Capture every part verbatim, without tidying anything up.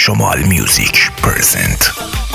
شمال میوزیک پرزنت.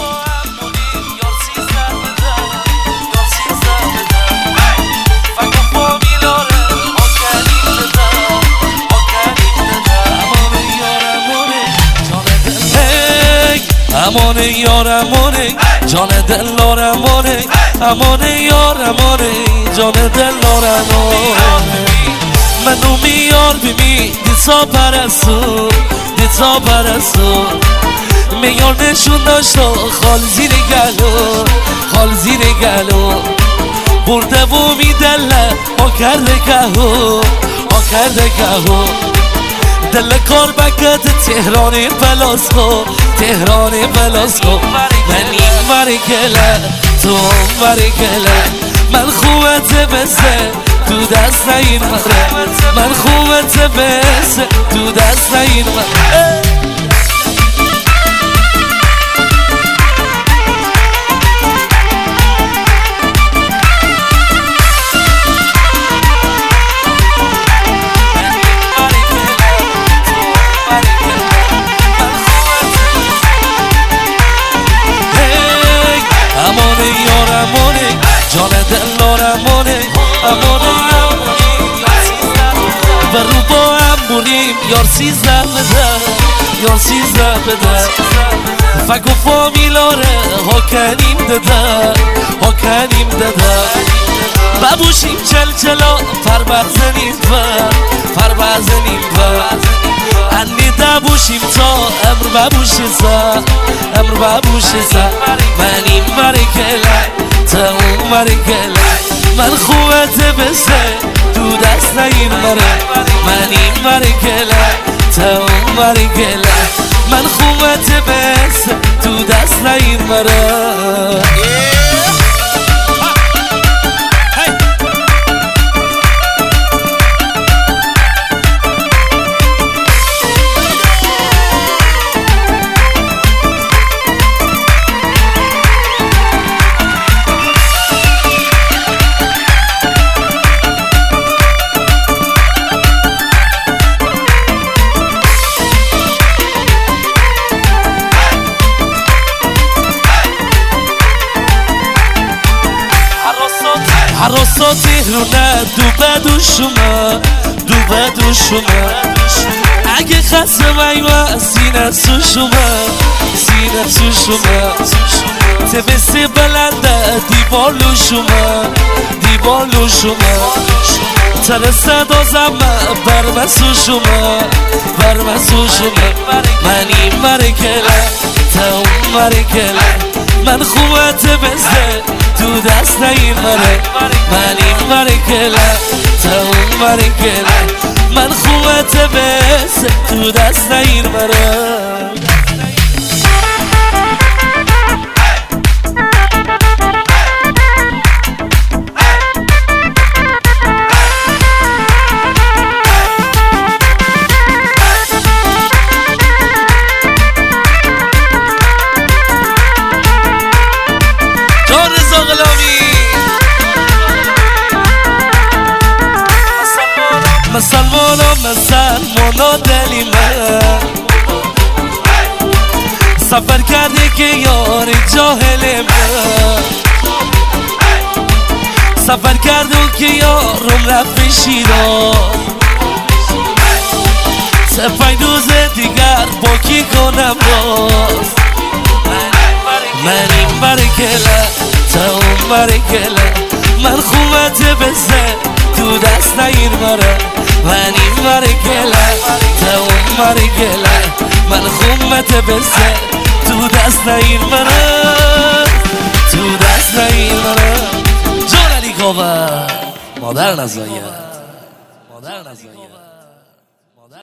امانه یار امانه جان دل لار امانه امانه یار امانه جان دل لار امانه منو میار بمی دیتا پرستو دیتا پرستو میار نشون داشتا خال زیر گلو خال زیر گلو برده و میدله ها کرده گهو ها کرده گهو دل کار بکت تهران پلاسکو تهران پلاسکو من این برگله تو اون برگله من خوبت بسه تو دست این مره من خوبت بسه تو دست این مره جان دل لار امانه امانه و رو با هم بونیم یار سیزده بده یار سیزده بده فک و فامیلاره ها کنیم دده ها کنیم دده ببوشیم چل چلا پر بزنیم و پر بزنیم و انی دبوشیم تا امر ببوشه زا امر ببوشه زا من این برکله تا اون برگله من خوبت بسه تو دست این مره من این برگله تا اون برگله من خوبت بسه تو دست این مره حراسا تهرونه دو بدو شما دو بدو شما اگه خسته میوه سینه سو شما سینه سو شما تبسه بلنده دیوالو شما دیوالو شما ترسه دازمه برمسو شما برمسو شما من این مرکله تا اون مرکله من خوبت بزده تو دست این مره من این مرکله تا اون مرکله من خوبت بس تو دست این مره مسلمانا مسلمانا دلی من سفر کرده که یار جاهل من سفر کرده که یارم رفت شیراز سه پنج روز دیگر با کی کنم باز من این برکله تا اون برکله من خوبت بزه تو دست این مره من این مرگله تا اون مرگله من خوبت بسه تو دست این مره تو دست این مره جان علی کابر مادر نزاید مادر نزاید